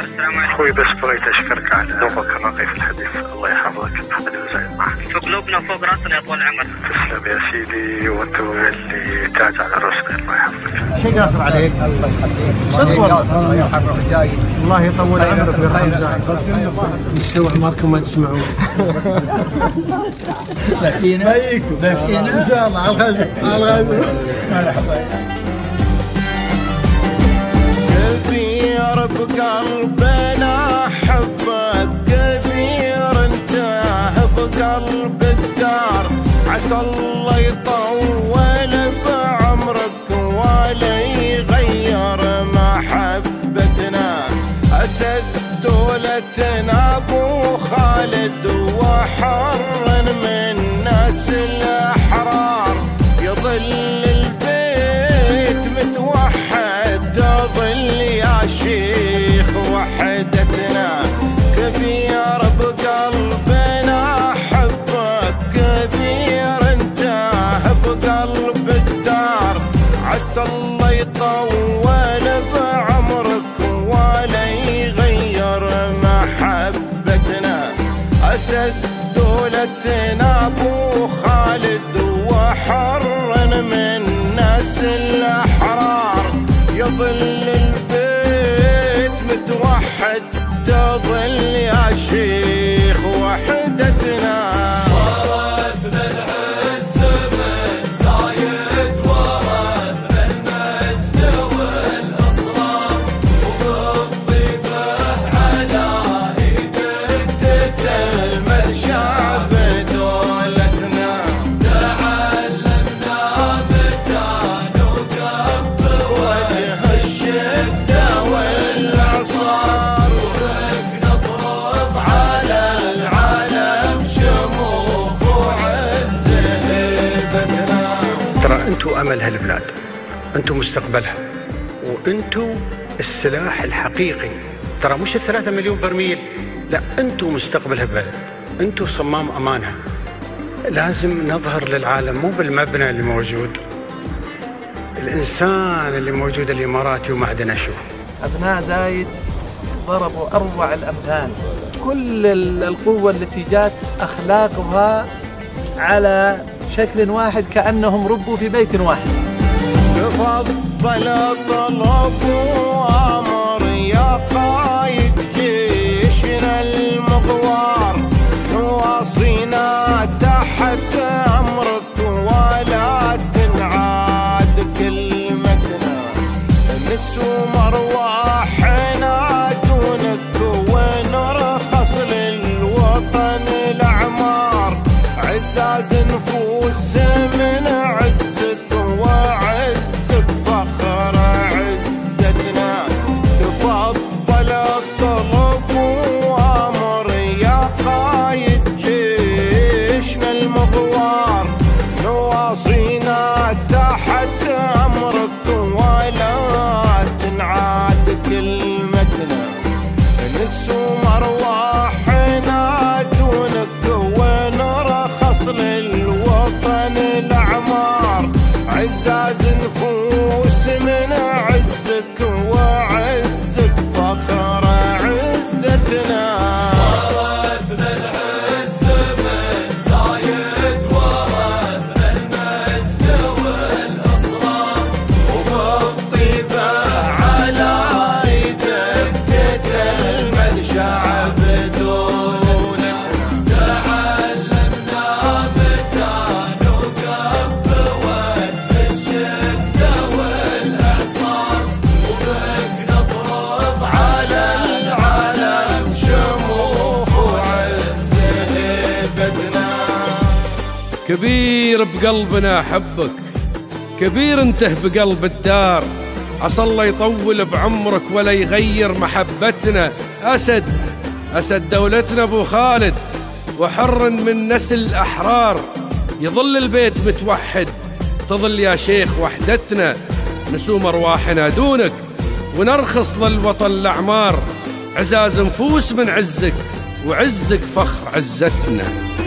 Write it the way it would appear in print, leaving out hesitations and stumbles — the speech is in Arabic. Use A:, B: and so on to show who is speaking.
A: السلام عليكم.
B: اخوي بس بغيت اشكرك على ذوقك الرقي في الحديث، الله يحفظك. محمد الوزايد معك.
A: في قلوبنا فوق راسنا يا طول العمر.
B: تسلم يا سيدي، وانت اللي تاج على راسنا، الله يحفظك.
C: شيء قاصر عليك الله يخليك. صدق والله يحفظك جاي. الله يطول عمرك ويرحمك. مستوى حماركم ما تسمعون. لكينا ان شاء الله على الغد على الغد.
D: كبير بقلبنا حبك، كبير انت بقلب الدار، عسى الله يطول بعمرك ولا يغير محبتنا. اسد دولتنا ابو خالد وحر من ناس الاحرار، يظل البيت متوحد تظل يا شيخ وحدتنا. كبير بقلبنا حبك، كبير انت بقلب الدار، عسى الله يطول بعمرك ولا يغير محبتنا. اسد دولتنا ابو خالد وحر من ناس الاحرار، يظل البيت متوحد تظل يا شيخ وحدتنا. ورثنا العز من زايد، ورثنا المجد والاسرار، وبالطيبه على ايدك تتلمذ شعب دولتنا. تعلمنا متى نوقف بوجه الشده والاعصار، نفرض على العالم شموخ وعز هيبتنا.
E: ترى انتم امل هالبلاد، انتم مستقبلها، وانتم السلاح الحقيقي. ترى مش 3 مليون برميل، لا، انتم مستقبل هالبلد، انتم صمام امانها. لازم نظهر للعالم مو بالمبنى اللي موجود، الانسان اللي موجود الاماراتي ومعدن شو.
F: ابناء زايد ضربوا اروع الامثال، كل القوه التي جات اخلاقها على شكل واحد، كانهم ربوا في بيت واحد.
D: تفضل طلب وامر يا قايد جيشنا المغوار، نواصينا تحت امرك ولا تنعاد كلمتنا. نسوم ارواحنا دونك ونرخص للوطن الاعمار، عزاز نفوس من عزك وعزك فخر عزتنا. تفضل الطلب وامر يا قايد جيشنا المغوار، نواصينا تحت امرك ولا تنعاد كلمتنا. نسوم ارواحنا دونك ونرخص للوطن الاعمار، عزاز نفوس من عزك وعزك فخر عزتنا. ورثنا العز من زايد، ورثنا المجد والاسرار، وبالطيبه على ايدك تتلمذ شعب دولتنا. تعلمنا متى نوقف بوجه الشده والاعصار، وبك نفرض على العالم شموخ وعز هيبتنا.
G: كبير بقلبنا حبك، كبير انته بقلب الدار، عسى الله يطول بعمرك ولا يغير محبتنا. أسد دولتنا أبو خالد وحر من نسل أحرار، يظل البيت متوحد تظل يا شيخ وحدتنا. نسوم أرواحنا دونك ونرخص للوطن الأعمار، عزاز نفوس من عزك وعزك فخر عزتنا.